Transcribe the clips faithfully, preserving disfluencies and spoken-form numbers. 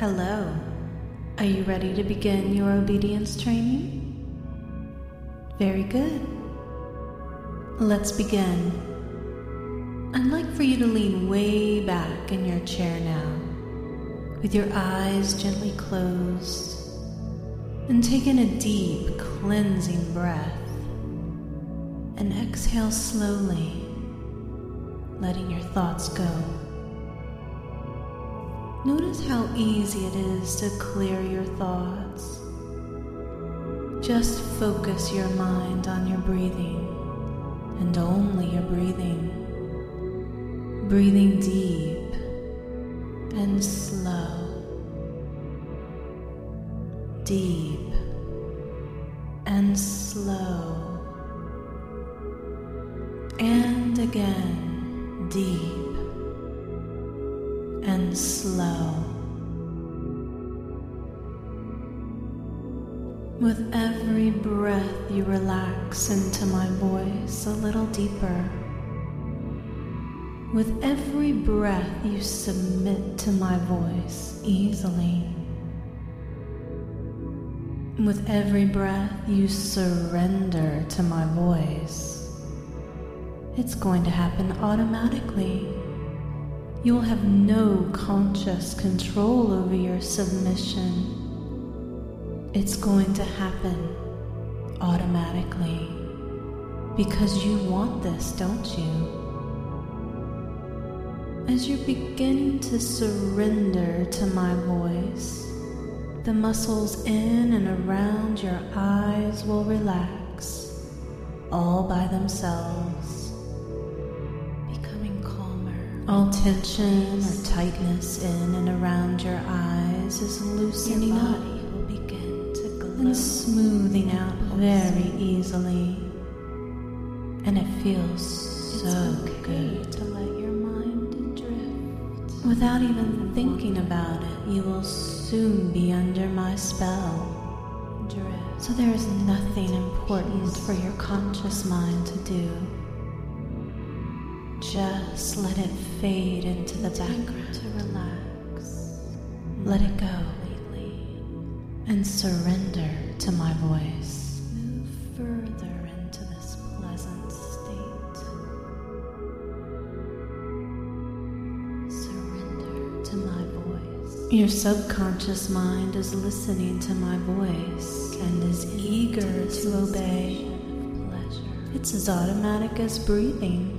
Hello. Are you ready to begin your obedience training? Very good. Let's begin. I'd like for you to lean way back in your chair now, with your eyes gently closed, and take in a deep, cleansing breath, and exhale slowly, letting your thoughts go. Notice how easy it is to clear your thoughts. Just focus your mind on your breathing, and only your breathing. Breathing deep and slow. Deep and slow. And again, deep and slow. With every breath you relax into my voice a little deeper. With every breath you submit to my voice easily. With every breath you surrender to my voice. It's going to happen automatically. You will have no conscious control over your submission. It's going to happen automatically because you want this, don't you? As you're beginning to surrender to my voice, the muscles in and around your eyes will relax all by themselves. All tension or tightness in and around your eyes is loosening up will begin to glow and smoothing out very easily. And it feels so good to let your mind drift. Without even thinking about it, you will soon be under my spell. Drift. So there is nothing important for your conscious mind to do. Just let it fade into the background to relax. Let it go and surrender to my voice. Move further into this pleasant state. Surrender to my voice. Your subconscious mind is listening to my voice and is eager to obey. It's as automatic as breathing.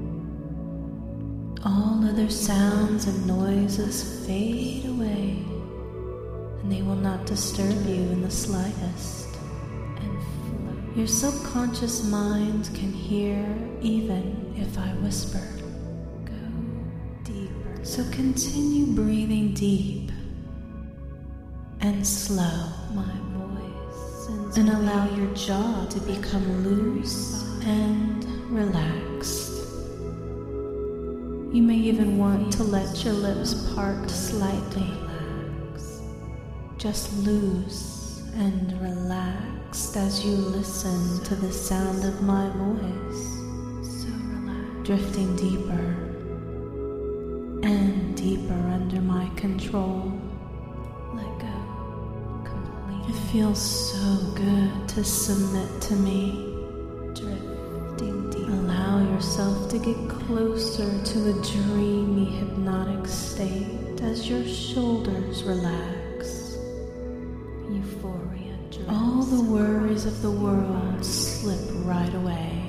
All other sounds and noises fade away, and they will not disturb you in the slightest. And flow. Your subconscious mind can hear even if I whisper. Go deeper. So continue breathing deep and slow, my voice, and allow your jaw to become loose and relaxed. You may even want to let your lips part slightly. Just loose and relaxed as you listen to the sound of my voice. So relaxed. Drifting deeper and deeper under my control. Let go completely. It feels so good to submit to me. Allow yourself to get closer to a dreamy hypnotic state as your shoulders relax. Euphoria drifts. All the worries of the world slip right away.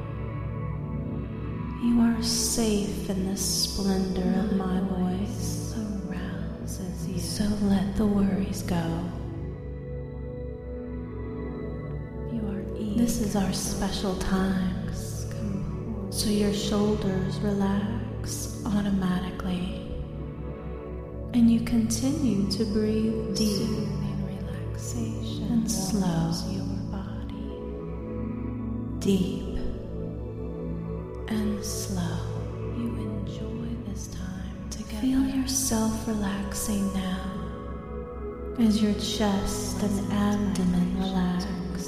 You are safe in the splendor of my voice. Arouses you. So let the worries go. You are easy. This is our special time. So your shoulders relax automatically, and you continue to breathe deep in relaxation and slow. Your body deep and slow. You enjoy this time together. Feel yourself relaxing now as your chest and abdomen relax.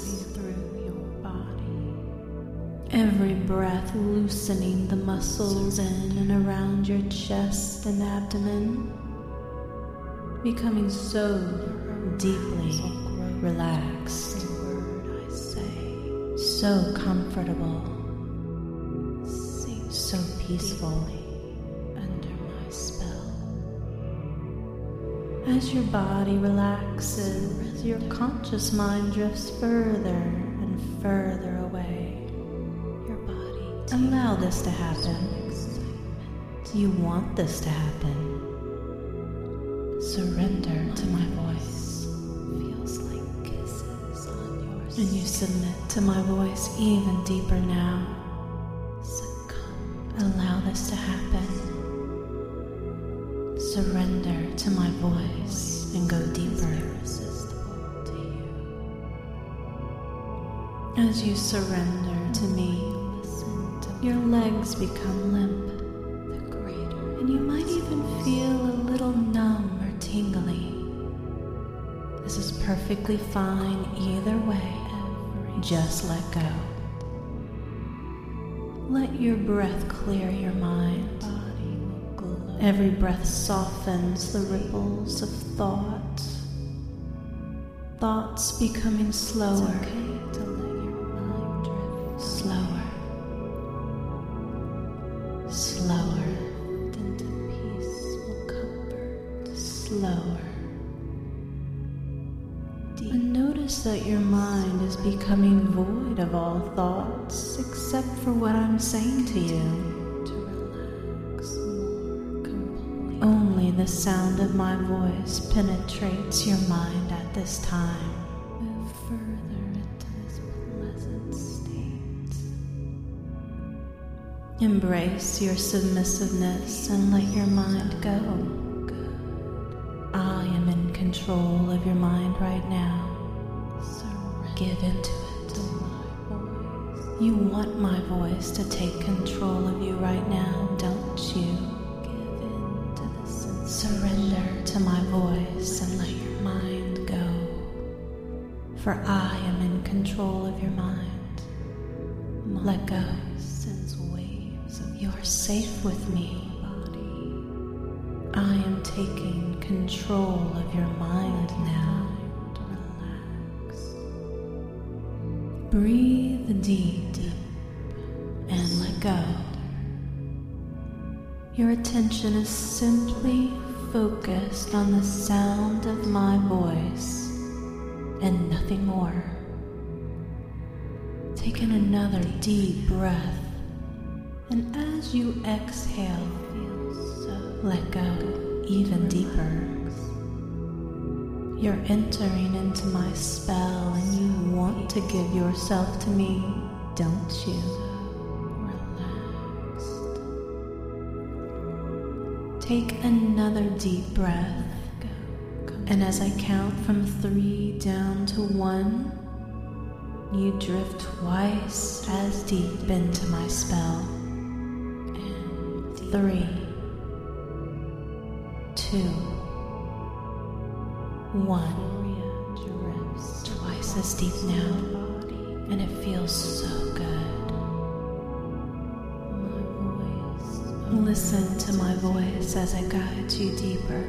Every breath loosening the muscles in and around your chest and abdomen. becoming so deeply relaxed, so comfortable, so peaceful under my spell. As your body relaxes, your conscious mind drifts further and further away. Your body allow this to happen. You want this to happen. Surrender to my voice. Feels like kisses on your skin. And you submit to my voice even deeper now. Succumb. Allow this to happen. Surrender to my voice and go deeper. Irresistible to you. As you surrender to me, your legs become limp. And you might even feel a little numb or tingly. This is perfectly fine either way. Just let go. Let your breath clear your mind. Every breath softens the ripples of thought. Thoughts becoming slower, slower, slower. Slower. And notice that your mind is becoming void of all thoughts except for what I'm saying to you. To relax more completely. Only the sound of my voice penetrates your mind at this time. Move further into this pleasant state. Embrace your submissiveness and let your mind go. I am in control of your mind right now. Surrender. Give into it. To my voice. You want my voice to take control of you right now, don't you? Give in to the sense. Surrender to my voice and let your mind go. For I am in control of your mind. My let go. Sends waves of you're safe with me. I am taking control of your mind now. Relax. Breathe deep and let go. Your attention is simply focused on the sound of my voice and nothing more. Take in another deep breath, and as you exhale, let go even deeper. You're entering into my spell and you want to give yourself to me, don't you? Relaxed. Take another deep breath, and as I count from three down to one, you drift twice as deep into my spell. And three. Two, one, twice as deep now, and it feels so good. Listen to my voice as I guide you deeper.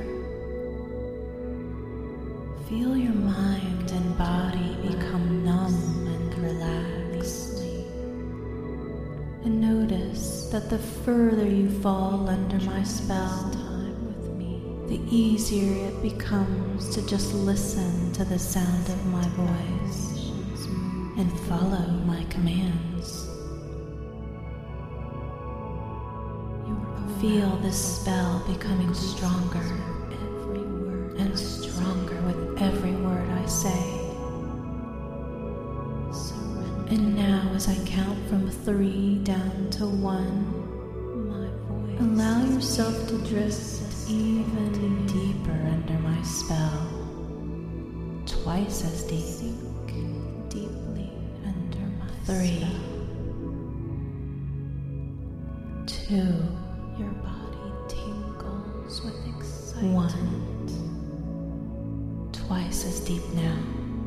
Feel your mind and body become numb and relaxed. And notice that the further you fall under my spell, the easier it becomes to just listen to the sound of my voice and follow my commands. Feel this spell becoming stronger and stronger with every word I say. And now as I count from three down to one, allow yourself to drift even deeper under my spell, twice as deep, deeply under my three, spell. Two, your body tingles with excitement. One, twice as deep now.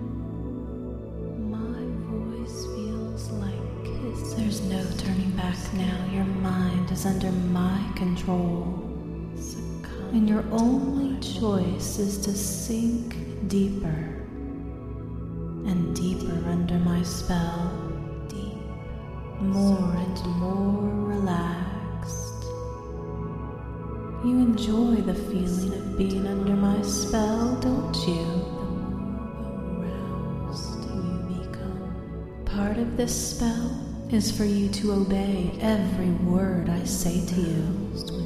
My voice feels like kiss. There's no turning back now. Your mind is under my control. Succumb. And your only choice is to sink deeper and deeper under my spell, deep, more and more relaxed. You enjoy the feeling of being under my spell, don't you? The more aroused you become. Part of this spell is for you to obey every word I say to you.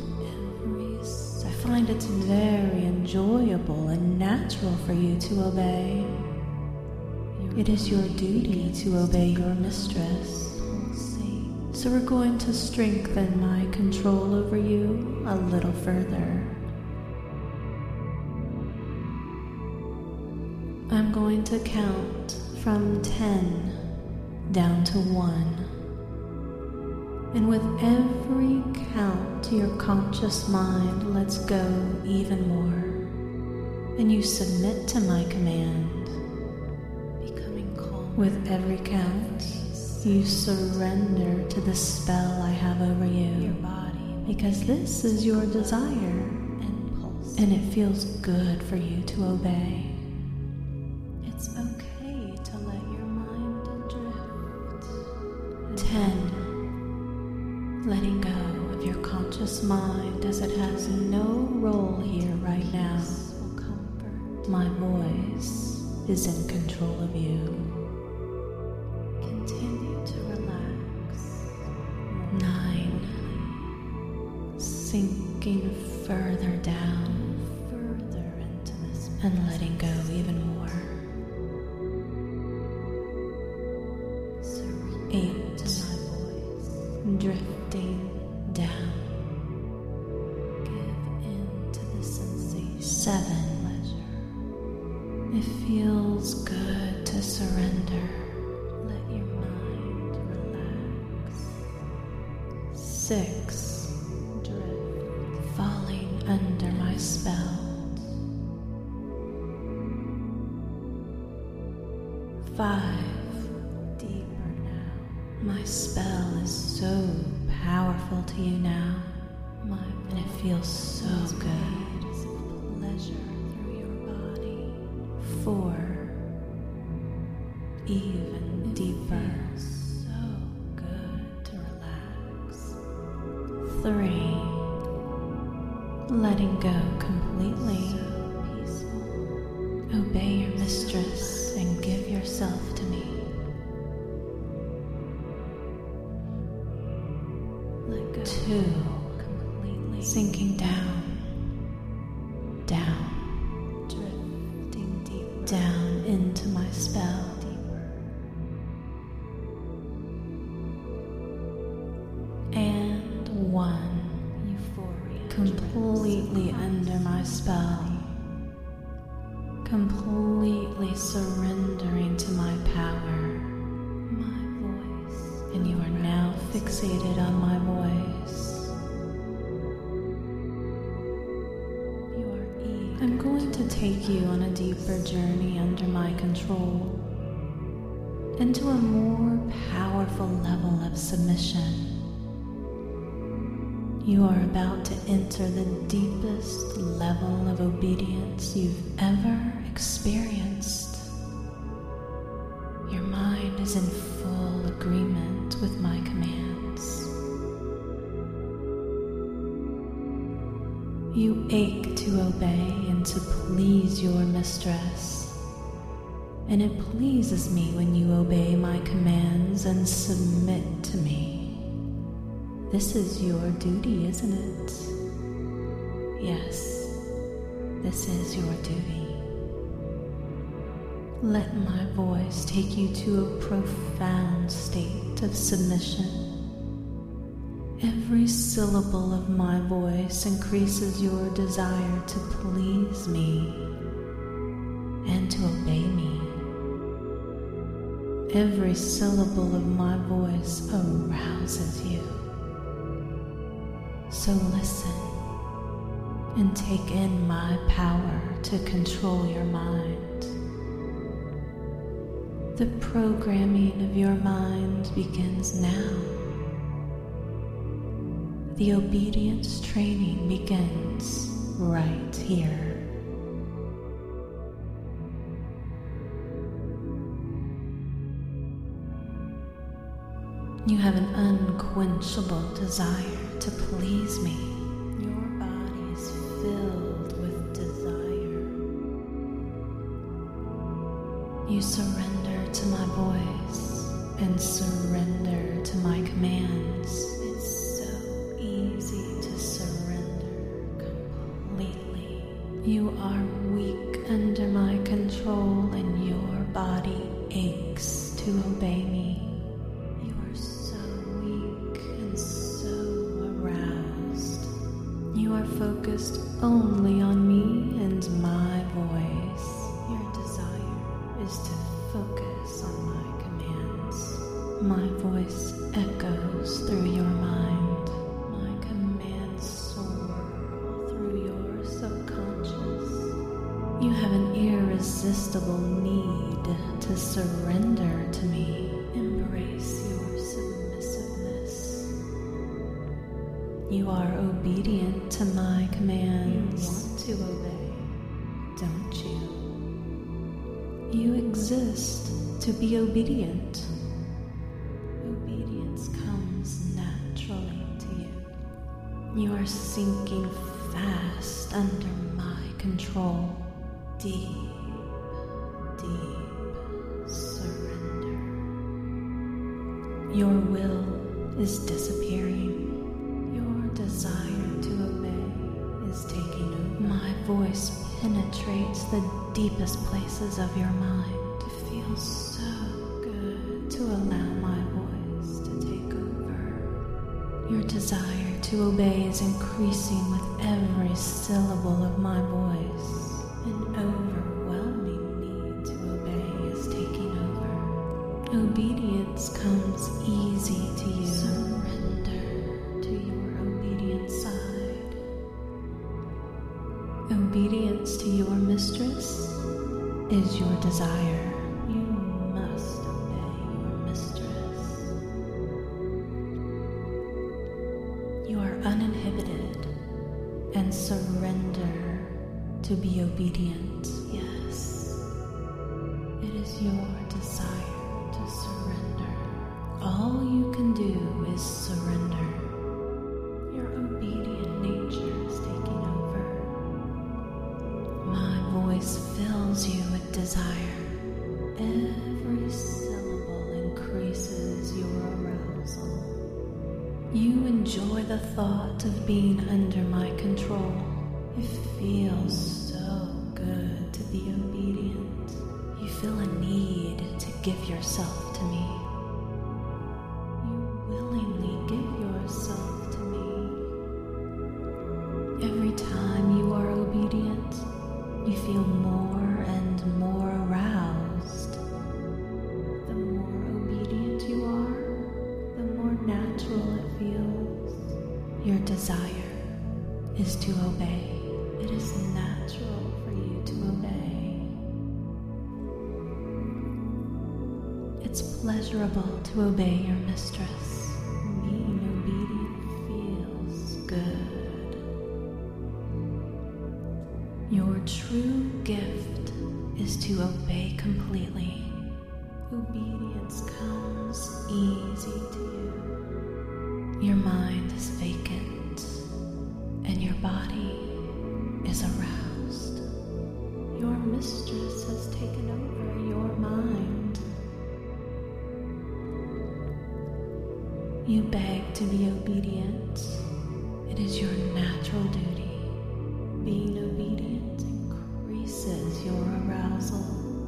I find it's very enjoyable and natural for you to obey. It is your duty to obey your mistress. So we're going to strengthen my control over you a little further. I'm going to count from ten down to one. And with every count, your conscious mind lets go even more. And you submit to my command. Becoming calm. With every count, you surrender to the spell I have over you. Your body. Because this is your desire. And pulse. And it feels good for you to obey. It's okay to let your mind drift. Ten. Letting go of your conscious mind as it has no role here right now. My voice is in control of you. Continue to relax. Nine. Sinking further down, further into this, and letting go even more. Eight. Drifting down. Give in to the sensation. Seven. Pleasure. It feels good to surrender. Let your mind relax. Six. Drift. Falling under my spell. Five. My spell is so powerful to you now, my and it feels so good. Pleasure through your body. Four, even deeper. So good to relax. Three, letting go completely. So peaceful. Obey your mistress and give yourself to me. Two, completely sinking down, down, drifting deep, down into my spell, deeper, and one, euphoria, completely under my spell, completely surrendering to my power, my voice, and you are now fixated on my voice. I'm going to take you on a deeper journey under my control, into a more powerful level of submission. You are about to enter the deepest level of obedience you've ever experienced. Your mind is in full agreement with my commands. You ache to obey and to please your mistress, and it pleases me when you obey my commands and submit to me. This is your duty, isn't it? Yes, this is your duty. Let my voice take you to a profound state of submission. Every syllable of my voice increases your desire to please me and to obey me. Every syllable of my voice arouses you. So listen and take in my power to control your mind. The programming of your mind begins now. The obedience training begins right here. You have an unquenchable desire to please me. Your body is filled with desire. You surrender to my voice and surrender to my commands. It's so easy to surrender completely. You are weak under my control and your body aches to obey me. You are focused only on me and my voice. Your desire is to focus on my commands. My voice echoes through your mind. My commands soar through your subconscious. You have an irresistible need to surrender to me. Embrace your submissiveness. You are obedient to my commands. You want to obey, don't you? You exist to be obedient. Obedience comes naturally to you. You are sinking fast under my control. Deep, deep surrender. Your will is disappearing. Desire to obey is taking over. My voice penetrates the deepest places of your mind. It feels so good to allow my voice to take over. Your desire to obey is increasing with every syllable of my voice. An overwhelming need to obey is taking over. Obedience comes easy to you. Surrender to your side. Obedience to your mistress is your desire. You must obey your mistress. You are uninhibited and surrender to be obedient. Yes, it is your desire to surrender. All you can do is surrender. Your obedient nature is taking over. My voice fills you with desire. Every syllable increases your arousal. You enjoy the thought of being under my control. It feels so good to be obedient. You feel a need to give yourself to me. You willingly give yourself to me. Every time you are obedient, you feel more and more aroused. The more obedient you are, the more natural it feels. Your desire is to obey. It is natural for you to obey. It's pleasurable to obey your mistress. Being obedient feels good. Your true gift is to obey completely. Obedience comes easy to you. Your mind is vacant and your body is aroused. Your mistress has taken over your mind. You beg to be obedient. It is your natural duty. Being obedient increases your arousal.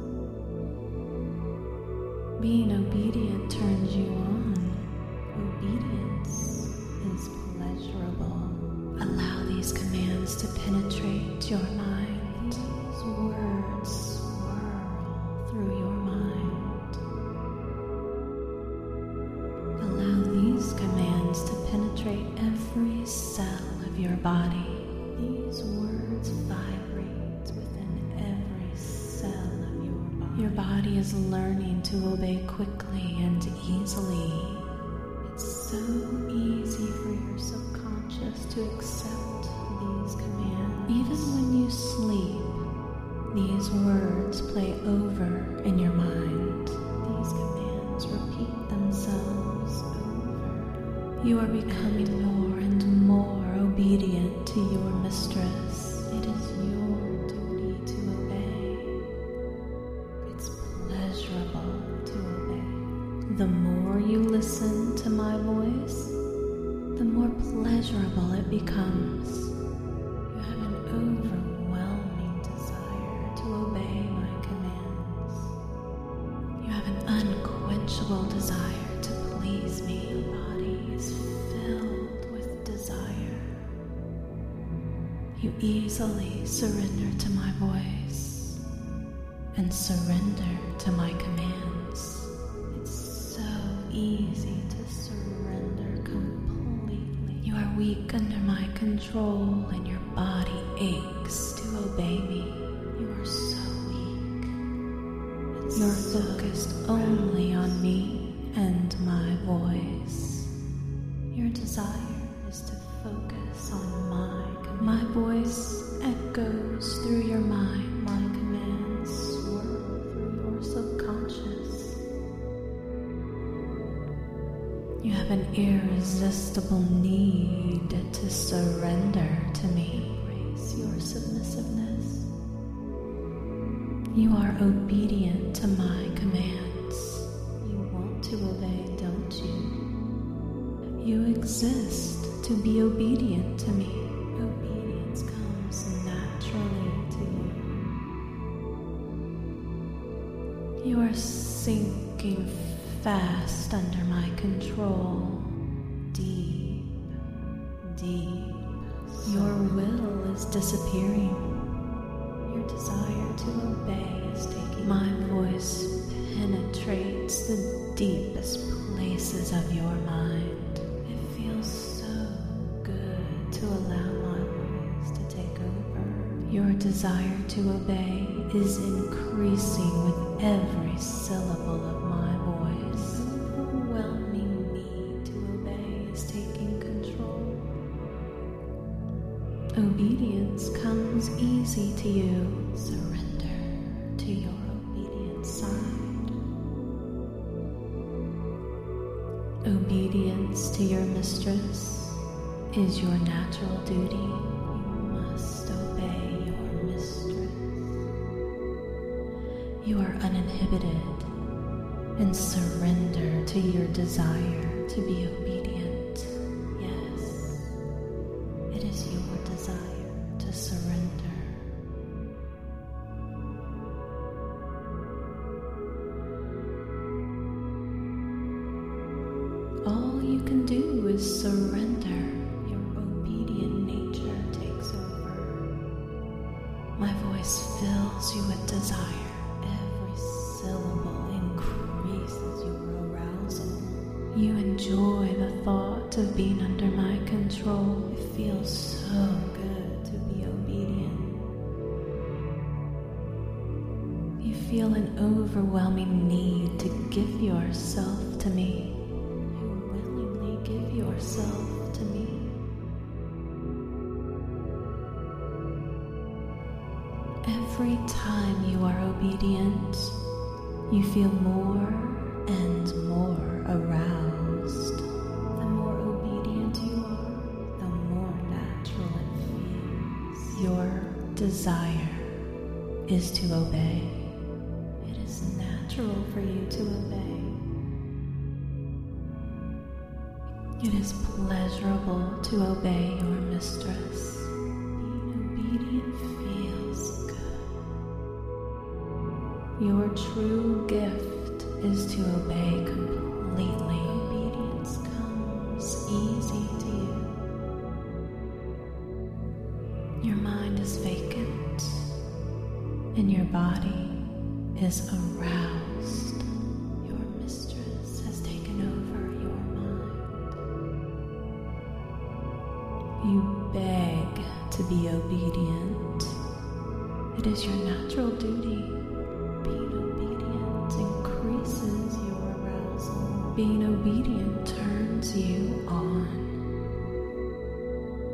Being obedient turns you on. Obedience is pleasurable. Allow these commands to penetrate your mind. These words swirl through your mind. Allow these commands to penetrate every cell of your body. These words vibrate within every cell of your body. Your body is learning to obey quickly and easily. It's so easy for your subconscious to accept these commands. words play over in your mind. These commands repeat themselves over. You are becoming more and more obedient to your mistress. It is your duty to obey. It's pleasurable to obey. The more you listen to my voice, the more pleasurable it becomes. You have an overwhelming desire to obey my commands. You have an unquenchable desire to please me. Your body is filled with desire. You easily surrender to my voice and surrender to my commands. It's so easy to surrender completely. You are weak under my control and your body aches to obey me. You are so weak. It's You're so focused only on me and my voice. Your desire is to focus on my command. My voice echoes through your mind. My commands swirl through your subconscious. You have an irresistible need to surrender to me. Embrace your submissiveness. You are obedient to my commands. You want to obey, don't you? You exist to be obedient to me. Obedience comes naturally to you. You are sinking fast under my control. Deep, deep. Your will is disappearing. Your desire to obey is taking. My voice penetrates the deepest places of your mind. It feels so good to allow my voice to take over. Your desire to obey is increasing with every syllable of my voice. The overwhelming need to obey is taking control. Obedience comes easy to you. Surrender to your obedient side. Obedience to your mistress is your natural duty. You must obey your mistress. You are uninhibited and surrender to your desire to be obedient. Yes, it is your desire to surrender. All you can do is surrender. Your obedient nature takes over. My voice fills you with desire. Every syllable increases your arousal. You enjoy the thought of being under my control. It feels so good to be obedient. You feel an overwhelming need to give yourself to me. Give yourself to me. Every time you are obedient, you feel more and more aroused. The more obedient you are, the more natural it feels. Your desire is to obey. It is natural for you to obey. It is pleasurable to obey your mistress. Being obedient feels good. Your true gift is to obey completely. Obedience comes easy to you. Your mind is vacant and your body is aroused. Your mistress has taken over your mind. You beg to be obedient. It is your natural duty. Being obedient increases your arousal. Being obedient turns you on.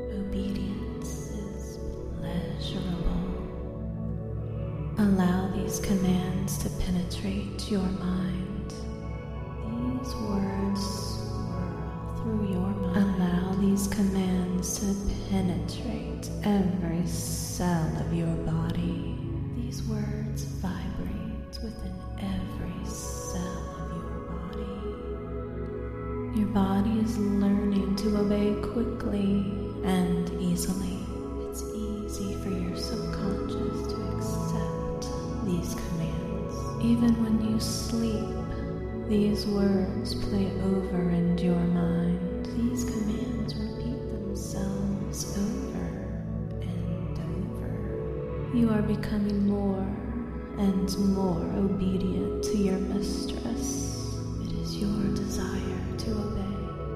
Obedience is pleasurable. Allow these these commands to penetrate your mind. These words swirl through your mind. Allow these commands to penetrate every cell of your body. These words vibrate within every cell of your body. Your body is learning to obey quickly and easily. It's easy for your subconscious to accept these commands. Even when you sleep, these words play over in your mind. These commands repeat themselves over and over. You are becoming more and more obedient to your mistress. It is your desire to obey.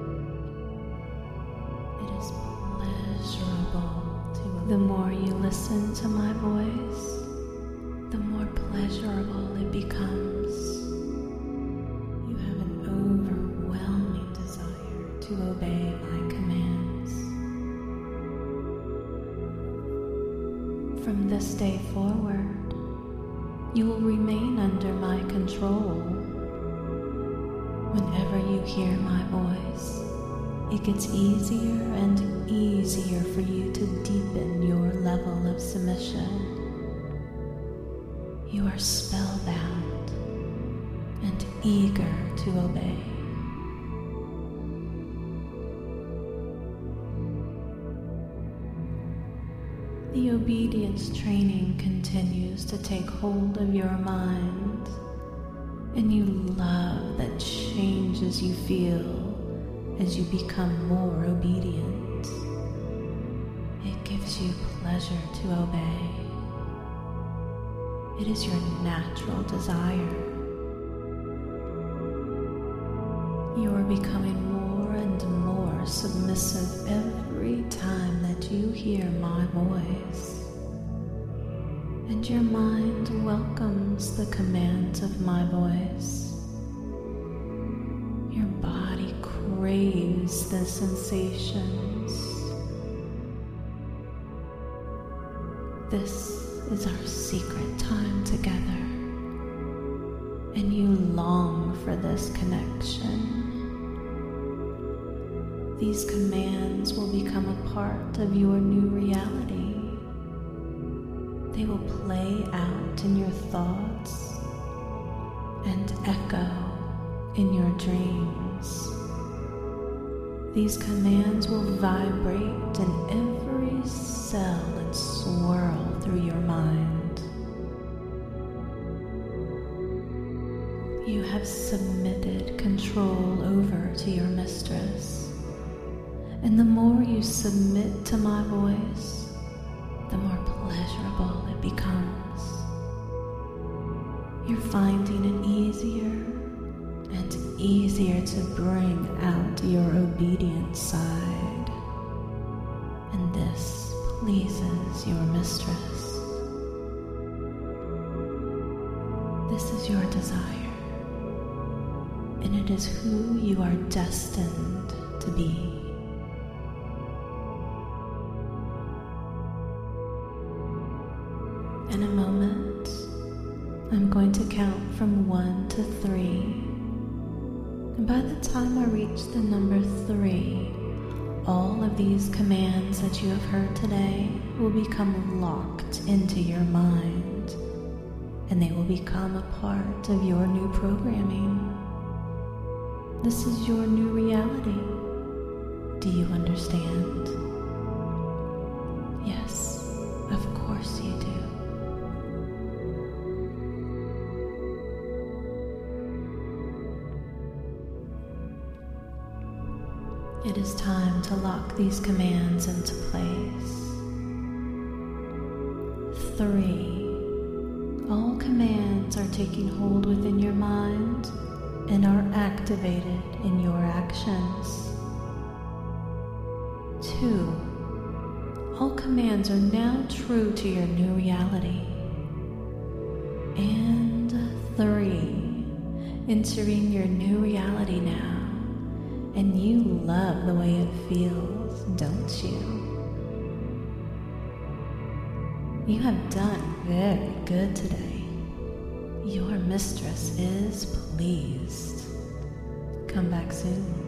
It is pleasurable to obey. The more you listen to my voice, the more pleasurable it becomes. You have an overwhelming desire to obey my commands. From this day forward, you will remain under my control. Whenever you hear my voice, it gets easier and easier for you to deepen your level of submission. You are spellbound and eager to obey. The obedience training continues to take hold of your mind, and you love the changes you feel as you become more obedient. It gives you pleasure to obey. It is your natural desire. You are becoming more and more submissive every time that you hear my voice. And your mind welcomes the commands of my voice. Your body craves the sensations. This is our secret time together, and you long for this connection. These commands will become a part of your new reality. They will play out in your thoughts and echo in your dreams. These commands will vibrate in every cell and swirl through your mind. You have submitted control over to your mistress, and the more you submit to my voice, the more pleasurable it becomes. You're finding it easier and easier to bring out your obedient side, and this pleases your mistress. This is your desire, and it is who you are destined to be. In a moment, I'm going to count from one to three. And by the time I reach the number three, all of these commands that you have heard today will become locked into your mind, and they will become a part of your new programming. This is your new reality. Do you understand? Yes, of course you do. It is time to lock these commands into place. Three. All commands are taking hold within your mind and are activated in your actions. Two. All commands are now true to your new reality. And three. Entering your new reality now. And you love the way it feels, don't you? You have done very good today. Your mistress is pleased. Come back soon.